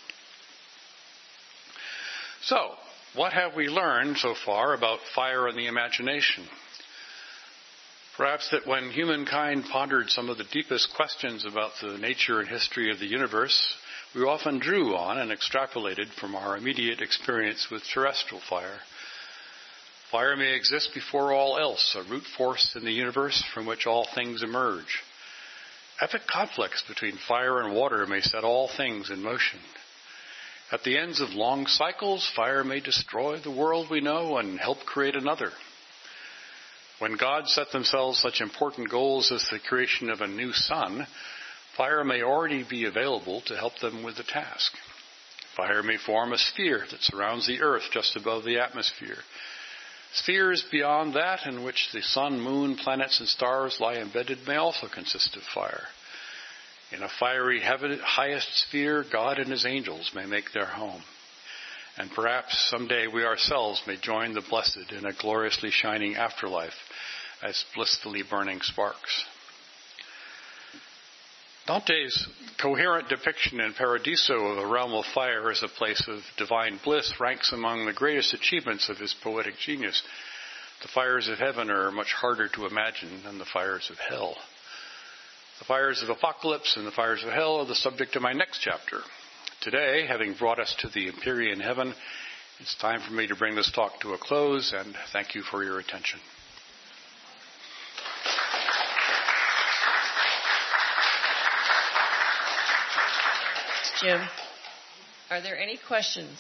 [SPEAKER 2] So, what have we learned so far about fire and the imagination? Perhaps that when humankind pondered some of the deepest questions about the nature and history of the universe, we often drew on and extrapolated from our immediate experience with terrestrial fire. Fire may exist before all else, a root force in the universe from which all things emerge. Epic conflicts between fire and water may set all things in motion. At the ends of long cycles, fire may destroy the world we know and help create another. When God set themselves such important goals as the creation of a new sun, fire may already be available to help them with the task. Fire may form a sphere that surrounds the earth just above the atmosphere. Spheres beyond that, in which the sun, moon, planets, and stars lie embedded, may also consist of fire. In a fiery highest sphere, God and his angels may make their home. And perhaps someday we ourselves may join the blessed in a gloriously shining afterlife as blissfully burning sparks. Dante's coherent depiction in Paradiso of the realm of fire as a place of divine bliss ranks among the greatest achievements of his poetic genius. The fires of heaven are much harder to imagine than the fires of hell. The fires of Apocalypse and the fires of hell are the subject of my next chapter. Today, having brought us to the Empyrean heaven, it's time for me to bring this talk to a close, and thank you for your attention.
[SPEAKER 1] Jim, are there any questions?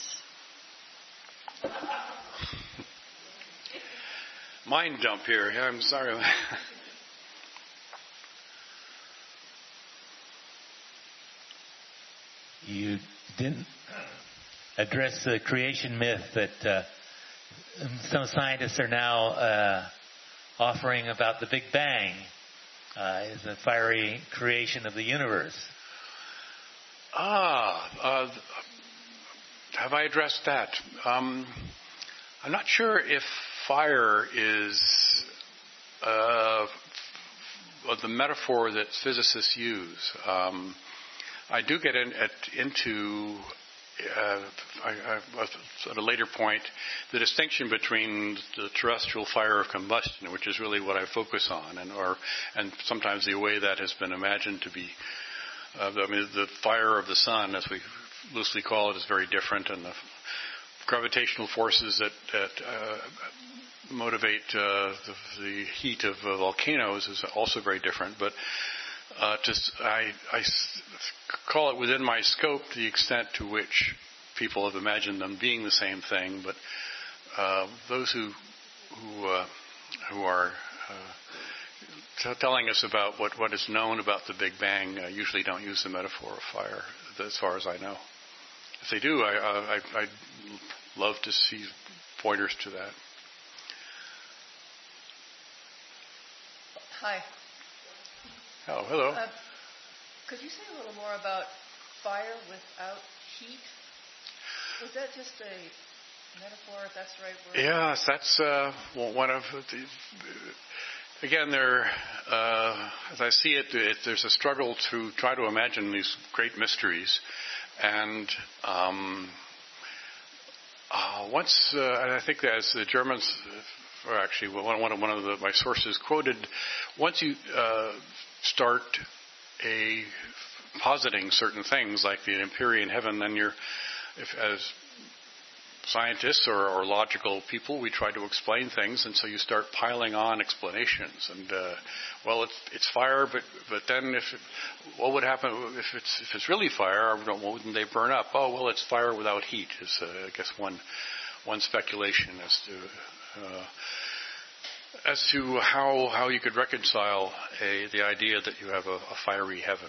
[SPEAKER 2] Mind jump here. Yeah, I'm sorry.
[SPEAKER 3] You didn't address the creation myth that some scientists are now offering about the Big Bang as a fiery creation of the universe.
[SPEAKER 2] Have I addressed that? I'm not sure if fire is the metaphor that physicists use. I do get into at a later point, the distinction between the terrestrial fire of combustion, which is really what I focus on, and sometimes the way that has been imagined to be. The fire of the sun, as we loosely call it, is very different, and the gravitational forces that motivate the heat of volcanoes is also very different. But I call it within my scope the extent to which people have imagined them being the same thing. But those who are telling us about what is known about the Big Bang usually don't use the metaphor of fire, as far as I know. If they do, I'd love to see pointers to that.
[SPEAKER 4] Hi.
[SPEAKER 2] Oh, hello.
[SPEAKER 4] Could you say a little more about fire without heat? Was that just a metaphor, if that's the right word?
[SPEAKER 2] Yes, that's one of the... Again, as I see it, there's a struggle to try to imagine these great mysteries. And and I think that as the Germans... or actually one of my sources quoted, once you start positing certain things like the Empyrean heaven, then as scientists or logical people, we try to explain things, and so you start piling on explanations. And it's fire, but then what would happen if it's really fire? Wouldn't they burn up? Oh, well, it's fire without heat is I guess one speculation as to how you could reconcile the idea that you have a fiery heaven.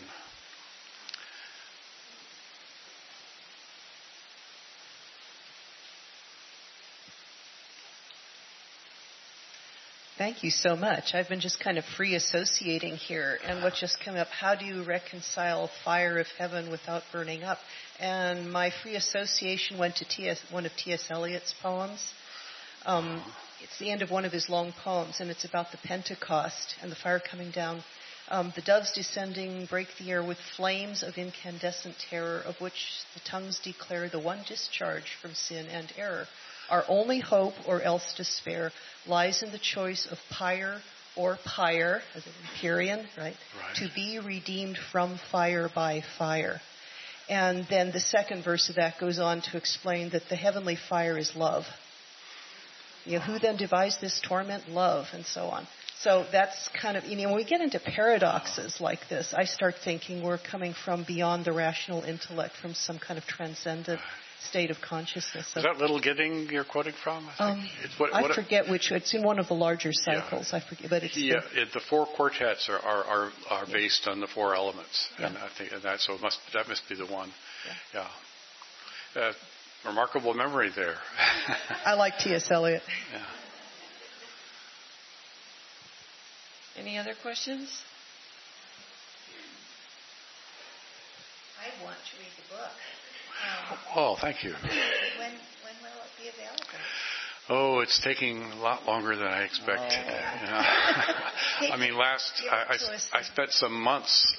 [SPEAKER 4] Thank you so much. I've been just kind of free associating here, and what just came up, how do you reconcile fire of heaven without burning up? And my free association went to one of T.S. Eliot's poems. It's the end of one of his long poems, and it's about the Pentecost and the fire coming down. The doves descending break the air with flames of incandescent terror, of which the tongues declare the one discharge from sin and error. Our only hope, or else despair, lies in the choice of pyre or pyre, as an Empyrean, right? To be redeemed from fire by fire. And then the second verse of that goes on to explain that the heavenly fire is love. Who then devised this torment? Love, and so on. So that's kind of, when we get into paradoxes like this, I start thinking we're coming from beyond the rational intellect, from some kind of transcendent state of consciousness.
[SPEAKER 2] Is that Little Gidding you're quoting from?
[SPEAKER 4] I forget which. It's in one of the larger cycles. Yeah. I forget, but it's
[SPEAKER 2] the four quartets are based on the four elements, and I think that must be the one. Yeah. Remarkable memory there.
[SPEAKER 4] I like T.S. Eliot.
[SPEAKER 2] Yeah.
[SPEAKER 1] Any other questions?
[SPEAKER 5] I want to read the book.
[SPEAKER 2] Thank you.
[SPEAKER 5] When will it be available?
[SPEAKER 2] Oh, it's taking a lot longer than I expected. I mean, I spent some months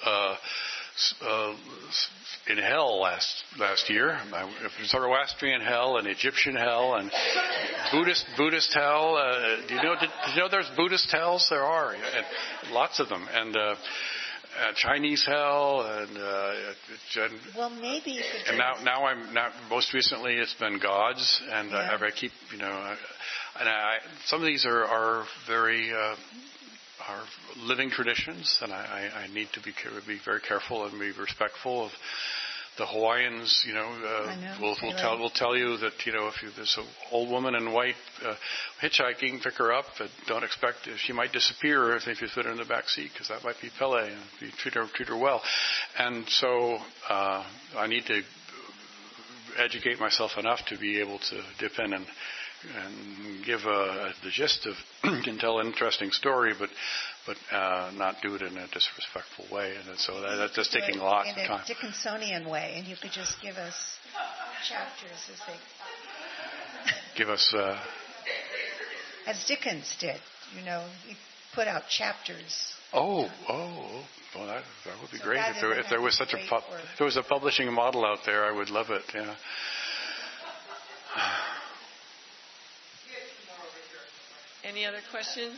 [SPEAKER 2] in hell last year. Zoroastrian hell and Egyptian hell and Buddhist hell. Did you know there's Buddhist hells? There are, and lots of them. And Chinese hell, and
[SPEAKER 5] well, maybe you could.
[SPEAKER 2] And now most recently it's been gods, and I keep some of these are very are living traditions, and I need to be very careful and be respectful of the Hawaiians. Will tell you that if there's an old woman in white hitchhiking, pick her up. But don't expect she might disappear if you put her in the back seat, because that might be Pele, and you treat her well. And so I need to educate myself enough to be able to dip in and give the gist of can tell an interesting story, but not do it in a disrespectful way, and so that's just taking lots of time.
[SPEAKER 5] In a Dickinsonian way, and you could just give us chapters as they
[SPEAKER 2] give us
[SPEAKER 5] as Dickens did. He put out chapters.
[SPEAKER 2] Well, that would be great. If there was if there was a publishing model out there, I would love it. Yeah.
[SPEAKER 1] Any other questions?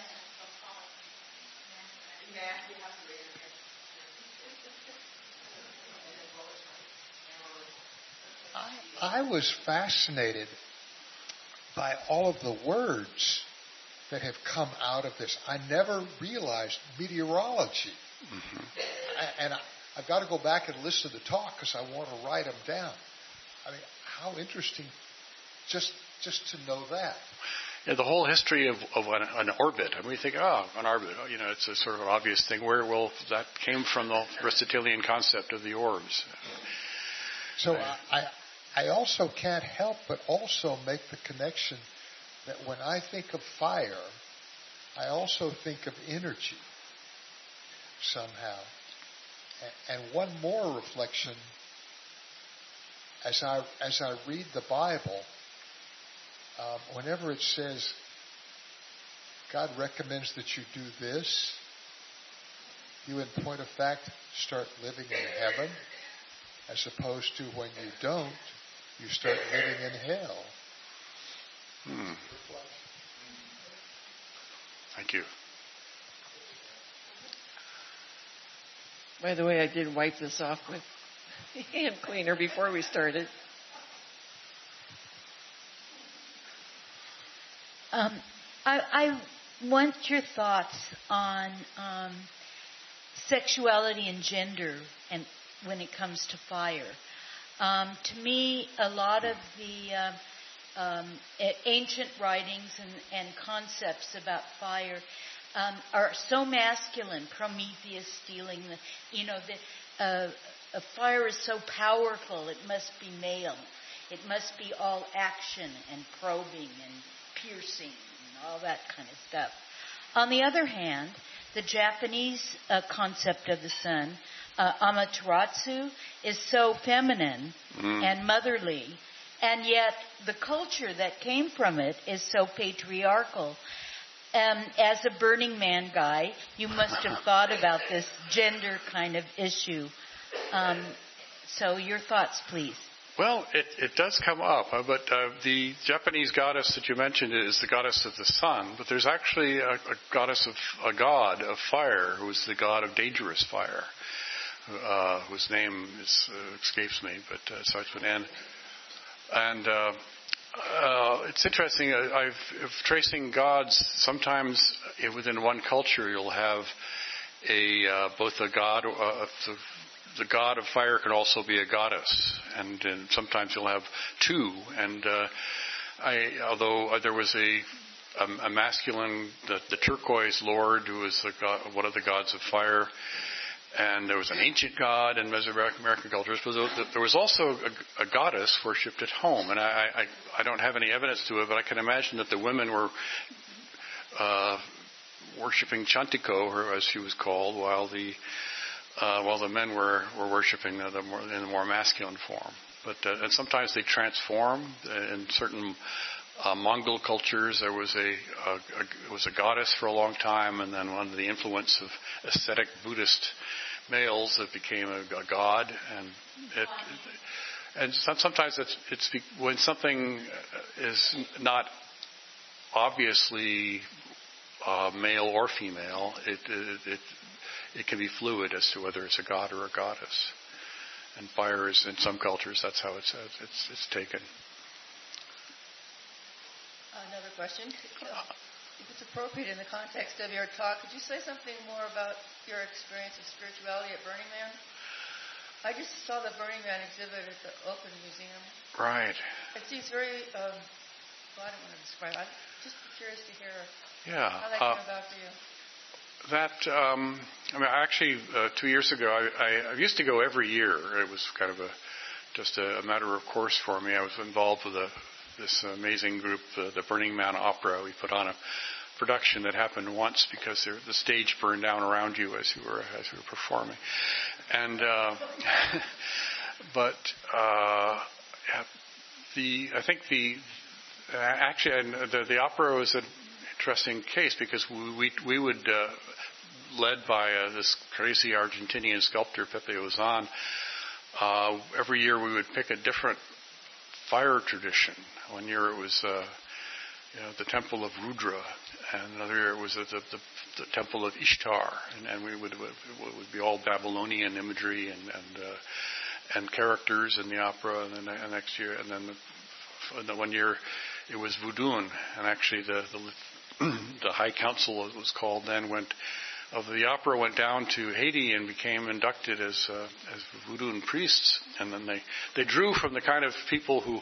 [SPEAKER 6] I was fascinated by all of the words that have come out of this. I never realized meteorology. Mm-hmm. And I've got to go back and listen to the talk because I want to write them down. I mean, how interesting just to know that.
[SPEAKER 2] Yeah, the whole history of an orbit. I mean, we think, an orbit, it's a sort of an obvious thing. That came from the Aristotelian concept of the orbs.
[SPEAKER 6] So I also can't help but also make the connection that when I think of fire, I also think of energy somehow. And one more reflection, as I read the Bible, whenever it says God recommends that you do this, you in point of fact start living in heaven, as opposed to when you don't, you start living in hell.
[SPEAKER 2] Thank you.
[SPEAKER 1] By the way, I did wipe this off with hand cleaner before we started.
[SPEAKER 7] I want your thoughts on sexuality and gender and when it comes to fire. To me, a lot of the ancient writings and concepts about fire are so masculine. Prometheus stealing a fire is so powerful, it must be male. It must be all action and probing and piercing and all that kind of stuff. On the other hand, the Japanese concept of the sun, Amaterasu, is so feminine and motherly, and yet the culture that came from it is so patriarchal. As a Burning Man guy, you must have thought about this gender kind of issue. So your thoughts, please.
[SPEAKER 2] Well, it does come up, but the Japanese goddess that you mentioned is the goddess of the sun, but there's actually a god of fire, who is the god of dangerous fire, whose name escapes me, but starts with N. And it's interesting, if tracing gods, sometimes within one culture you'll have both a god, the god of fire can also be a goddess, and sometimes you'll have two. And although there was a masculine, the turquoise lord, who was one of the gods of fire, and there was an ancient god in Mesoamerican cultures, but there was also a goddess worshipped at home. And I don't have any evidence to it, but I can imagine that the women were worshipping Chantiko, as she was called, while the men were worshipping in the more masculine form. But and sometimes they transform. In certain Mongol cultures, there was a goddess for a long time, and then under the influence of ascetic Buddhist males, it became a god. And sometimes it's when something is not obviously male or female, it can be fluid as to whether it's a god or a goddess. And fire is, in some cultures, that's how it's taken.
[SPEAKER 4] Another question. If it's appropriate in the context of your talk, could you say something more about your experience of spirituality at Burning Man? I just saw the Burning Man exhibit at the Open Museum.
[SPEAKER 2] Right.
[SPEAKER 4] It seems very, I don't want to describe it. I'm just curious to hear how that came about for you.
[SPEAKER 2] Actually, 2 years ago, I used to go every year. It was kind of just a matter of course for me. I was involved with this amazing group, the Burning Man Opera. We put on a production that happened once because the stage burned down around you as you were performing. And the opera was interesting case because we would, led by this crazy Argentinian sculptor, Pepe Ozan, every year we would pick a different fire tradition. One year it was the temple of Rudra, and another year it was the temple of Ishtar, and it would be all Babylonian imagery and characters in the opera, and then the next year, and then the one year it was Vudun, and actually the High Council, it was called then, of the opera went down to Haiti and became inducted as Vudun priests, and then they drew from the kind of people who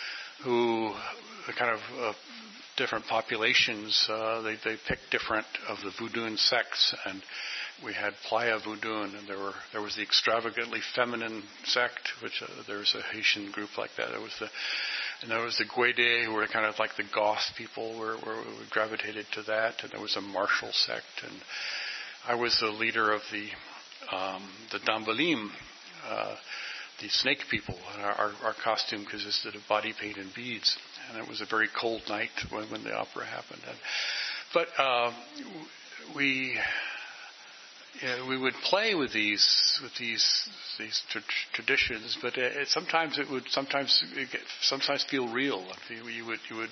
[SPEAKER 2] the kind of different populations. They picked different of the Vudun sects, and we had Playa Vudun, and there was the extravagantly feminine sect, which there's a Haitian group like that. There was the Guede, who were kind of like the goth people, where we gravitated to that, and there was a martial sect, and I was the leader of the Dambalim, the snake people. Our costume consisted of body paint and beads, and it was a very cold night when the opera happened. But we would play with these traditions, but sometimes it would feel real. You would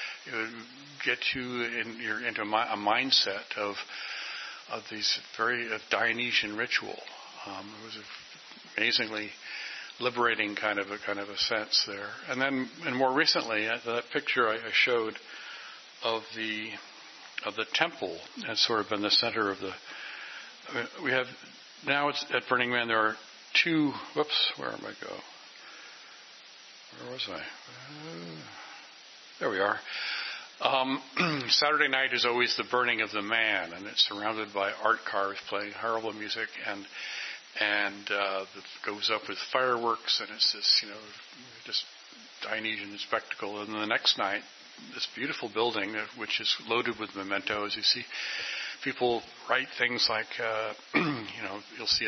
[SPEAKER 2] get you into a mindset of these of Dionysian ritual. It was amazingly liberating kind of a sense there. And more recently, that picture I showed of the temple has sort of been the center of the. We have now it's at Burning Man. There are two. Whoops, where am I go? Where was I? There we are. Saturday night is always the burning of the man, and it's surrounded by art cars playing horrible music, and it goes up with fireworks, and it's this just Dionysian spectacle. And then the next night, this beautiful building, which is loaded with mementos. You see people write things like, you'll see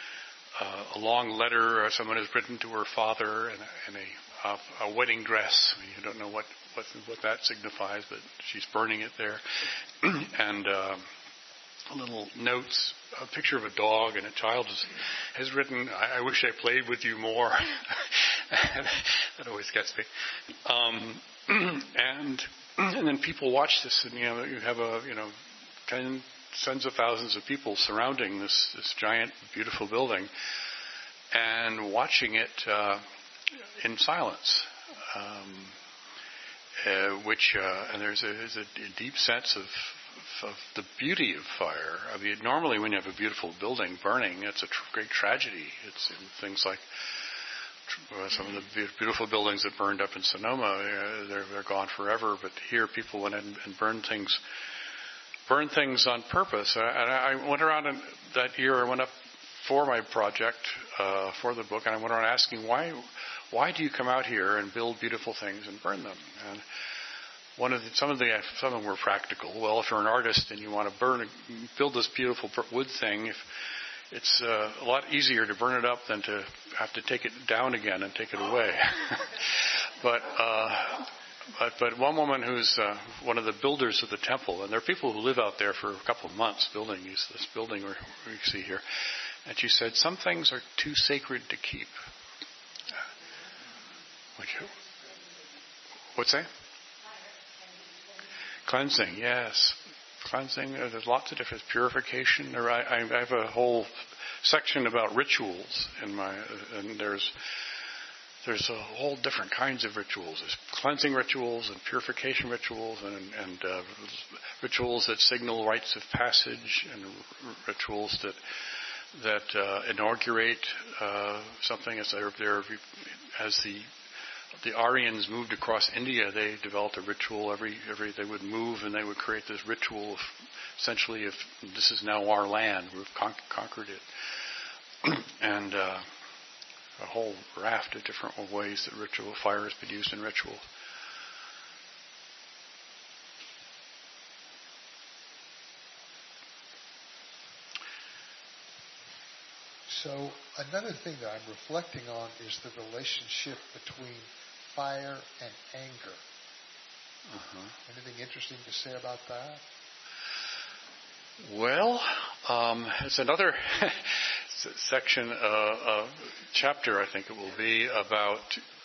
[SPEAKER 2] a long letter someone has written to her father, and a wedding dress. I mean, you don't know what that signifies, but she's burning it there. And little notes, a picture of a dog, and a child has written, I wish I played with you more. That always gets me. And then people watch this, and you have tens of thousands of people surrounding this giant, beautiful building, and watching it in silence. And there's a deep sense of the beauty of fire. I mean, normally when you have a beautiful building burning, it's a great tragedy. It's things like some of the beautiful buildings that burned up in Sonoma. They're gone forever. But here, people went in and burned things on purpose. And I went around that year. I went up for my project, for the book, and I went around asking why do you come out here and build beautiful things and burn them? And some of them were practical. Well, if you're an artist and you want to build this beautiful wood thing, it's a lot easier to burn it up than to have to take it down again and take it away. But one woman who's one of the builders of the temple, and there are people who live out there for a couple of months building this building we see here, and she said some things are too sacred to keep. What's that? Cleansing, yes. Cleansing, there's lots of different purification. I have a whole section about rituals and there's a whole different kinds of rituals. There's cleansing rituals and purification rituals and rituals that signal rites of passage and rituals that inaugurate something as the Aryans moved across India. They developed a ritual they would move, and they would create this ritual of essentially if this is now our land, we've conquered it, and a whole raft of different ways that fire has been used in ritual.
[SPEAKER 6] So another thing that I'm reflecting on is the relationship between fire and anger. Anything interesting to say about that?
[SPEAKER 2] Well, it's another section, chapter, I think it will be, about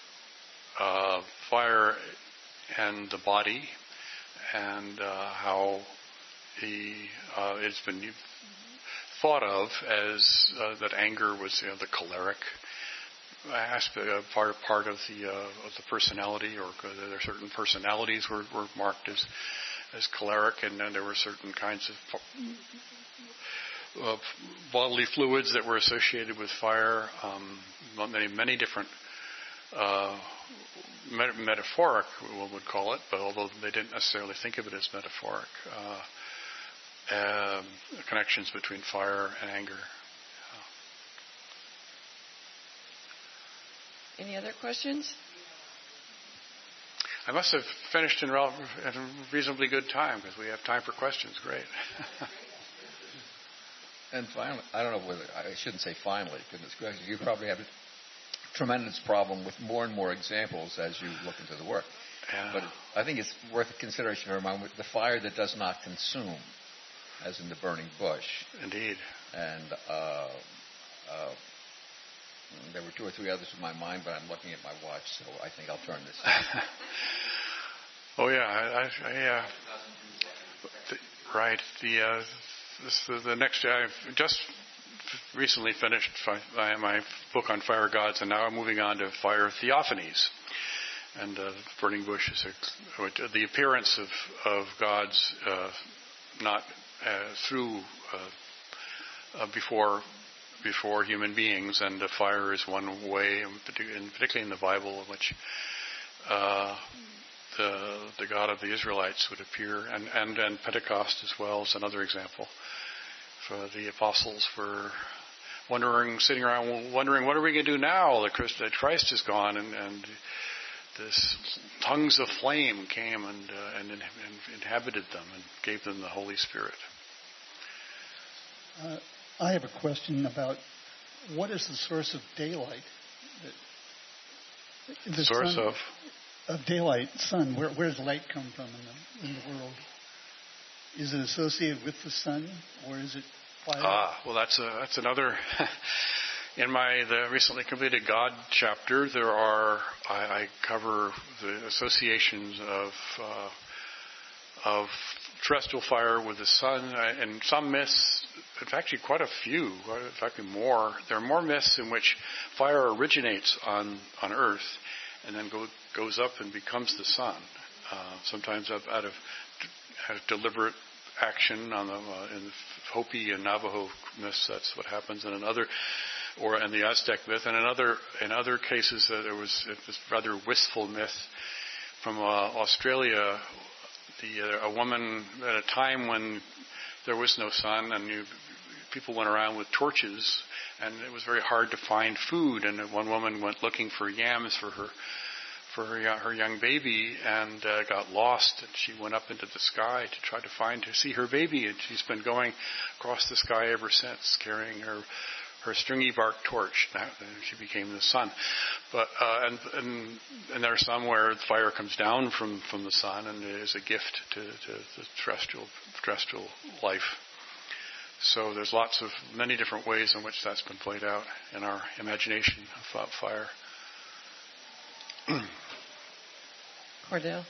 [SPEAKER 2] fire and the body, and how it's been thought of as that anger was the choleric aspect, part of the personality, or there are certain personalities were marked as choleric, and then there were certain kinds of bodily fluids that were associated with fire. Many different metaphoric, one would call it, but although they didn't necessarily think of it as metaphoric, connections between fire and anger.
[SPEAKER 1] Any other questions?
[SPEAKER 2] I must have finished at a reasonably good time, because we have time for questions. Great.
[SPEAKER 8] And finally, I don't know whether I shouldn't say finally, goodness gracious, you probably have a tremendous problem with more and more examples as you look into the work.
[SPEAKER 2] Yeah.
[SPEAKER 8] But I think it's worth consideration to remind the fire that does not consume, as in the burning bush.
[SPEAKER 2] Indeed.
[SPEAKER 8] And there were two or three others in my mind, but I'm looking at my watch, so I think I'll turn this.
[SPEAKER 2] Oh yeah, right. The next, I've just recently finished my book on fire gods, and now I'm moving on to fire theophanies. And burning bush is the appearance of gods not through before human beings, and fire is one way, and particularly in the Bible, in which the God of the Israelites would appear, and Pentecost as well is another example. For the apostles were sitting around wondering, what are we going to do now that Christ is gone, and this tongues of flame came and inhabited them and gave them the Holy Spirit.
[SPEAKER 9] I have a question about what is the source of daylight? The
[SPEAKER 2] source
[SPEAKER 9] sun, of daylight, sun. Where does light come from in the world? Is it associated with the sun, or is it fire?
[SPEAKER 2] Well, that's another. In the recently completed God chapter, I cover the associations of terrestrial fire with the sun, and some myths. In fact, actually quite a few. In fact, more. There are more myths in which fire originates on Earth, and then goes up and becomes the sun. Sometimes out of deliberate action in the Hopi and Navajo myths, that's what happens. In another, or in the Aztec myth, and in other cases, there was this rather wistful myth from Australia. A woman at a time when there was no sun, and people went around with torches, and it was very hard to find food. And one woman went looking for yams for her young baby, and got lost. And she went up into the sky to try to see her baby, and she's been going across the sky ever since, carrying her stringy bark torch. And she became the sun. But and there are some where the fire comes down from the sun, and it is a gift to the terrestrial life. So there's many different ways in which that's been played out in our imagination about fire.
[SPEAKER 1] Cordell.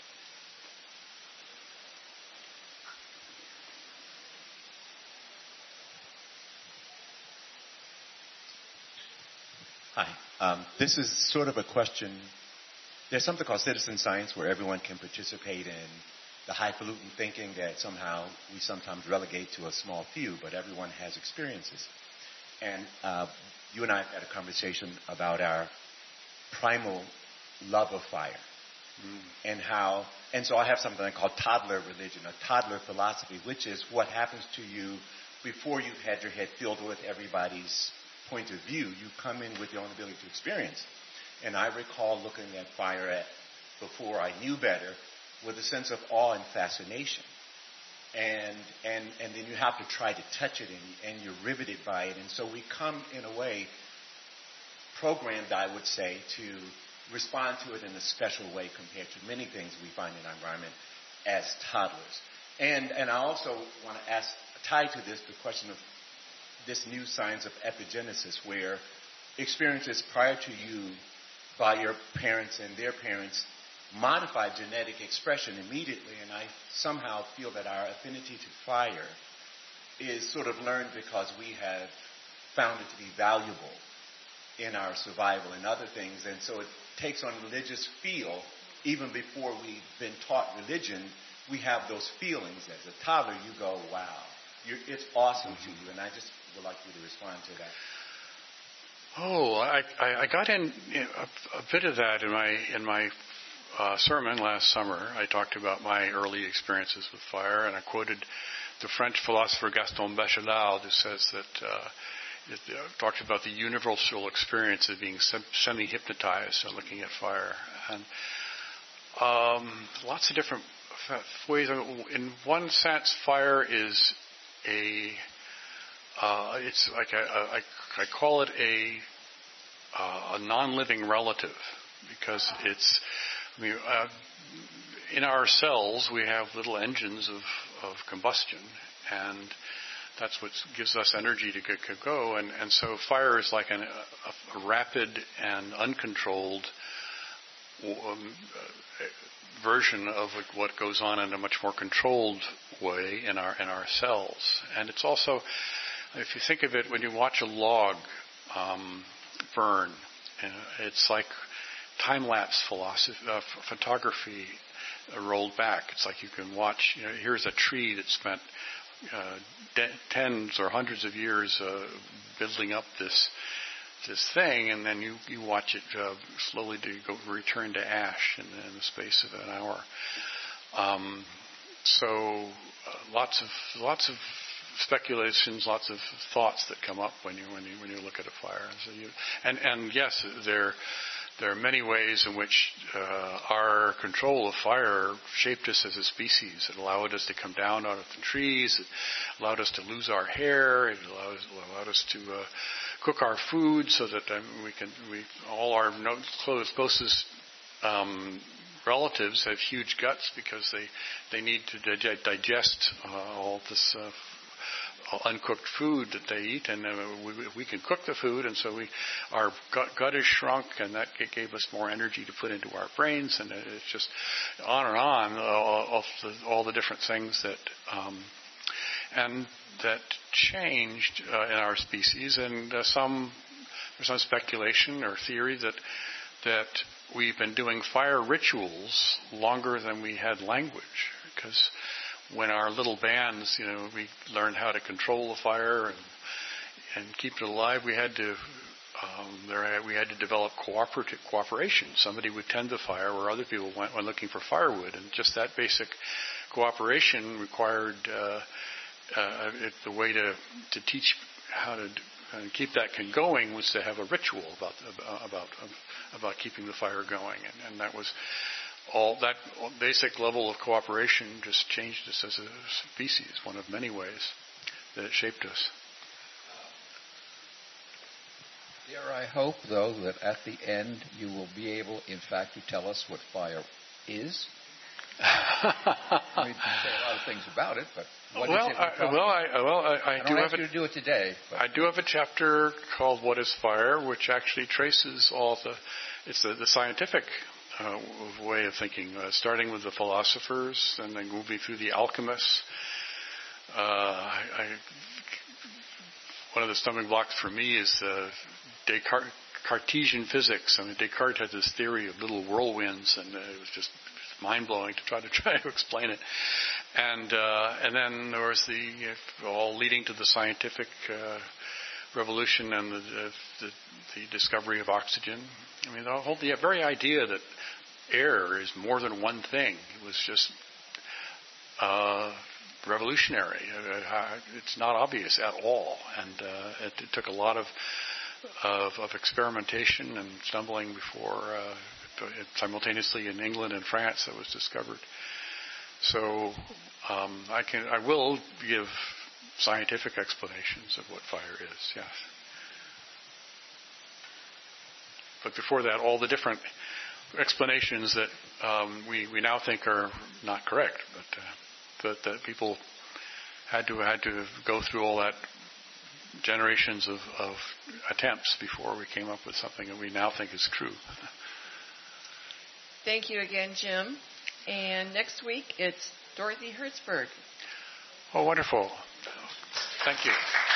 [SPEAKER 10] Hi. This is sort of a question. There's something called citizen science where everyone can participate in the highfalutin thinking that somehow we sometimes relegate to a small few, but everyone has experiences. And you and I have had a conversation about our primal love of fire. And so I have something called toddler religion, a toddler philosophy, which is what happens to you before you've had your head filled with everybody's point of view. You come in with your own ability to experience. And I recall looking at fire before I knew better with a sense of awe and fascination. And then you have to try to touch it, and you're riveted by it. And so we come, in a way, programmed, I would say, to respond to it in a special way compared to many things we find in our environment as toddlers. And I also want to ask, tied to this, the question of this new science of epigenesis, where experiences prior to you by your parents and their parents modify genetic expression immediately, and I somehow feel that our affinity to fire is sort of learned because we have found it to be valuable in our survival and other things, and so it takes on religious feel. Even before we've been taught religion, we have those feelings. As a toddler, you go, wow, it's awesome to you, and I just would like you to respond to that.
[SPEAKER 2] Oh, I got in a bit of that in my sermon last summer. I talked about my early experiences with fire, and I quoted the French philosopher Gaston Bachelard, who says that it talks about the universal experience of being semi-hypnotized and looking at fire, and lots of different ways. In one sense, fire is it's like I call it a non-living relative, because it's, in our cells we have little engines of combustion, and that's what gives us energy to go. And so fire is like a rapid and uncontrolled version of what goes on in a much more controlled way in our cells. And it's also, if you think of it, when you watch a log burn, it's like time-lapse photography rolled back. It's like you can watch, here's a tree that spent tens or hundreds of years building up this thing, and then you watch it slowly return to ash in the space of an hour. So lots of speculations, lots of thoughts that come up when you look at a fire. So and yes, there are many ways in which our control of fire shaped us as a species. It allowed us to come down out of the trees. It allowed us to lose our hair. It allowed us to cook our food so that all our closest relatives have huge guts, because they need to digest all this uncooked food that they eat, and we can cook the food, and so our gut is shrunk, and that gave us more energy to put into our brains, and it's just on and on, all the different things that changed in our species. And there's some speculation or theory that we've been doing fire rituals longer than we had language, because when our little bands, we learned how to control the fire and keep it alive, we had to develop cooperation. Somebody would tend the fire where other people went looking for firewood, and just that basic cooperation required the way to teach how to keep that going was to have a ritual about keeping the fire going, and that was. All that basic level of cooperation just changed us as a species, one of many ways that it shaped us.
[SPEAKER 8] Dare I hope, though, that at the end you will be able, in fact, to tell us what fire is? I mean, you can say a lot of things about it, but what is it? I don't ask you to do it today. But
[SPEAKER 2] I do have a chapter called "What is Fire," which actually traces it's the scientific way of thinking, starting with the philosophers and then moving through the alchemists. One of the stumbling blocks for me is Cartesian physics. I mean, Descartes had this theory of little whirlwinds, and it was just mind-blowing to try to explain it. And then there was all leading to the scientific revolution and the discovery of oxygen. I mean, the very idea that air is more than one thing, it was just revolutionary. It's not obvious at all, and it took a lot of experimentation and stumbling before simultaneously in England and France that was discovered. So I will give scientific explanations of what fire is. Yes. But before that, all the different explanations that we now think are not correct, but that people had to go through all that generations of attempts before we came up with something that we now think is true.
[SPEAKER 1] Thank you again, Jim. And next week, it's Dorothy Hertzberg.
[SPEAKER 2] Oh, wonderful. Thank you.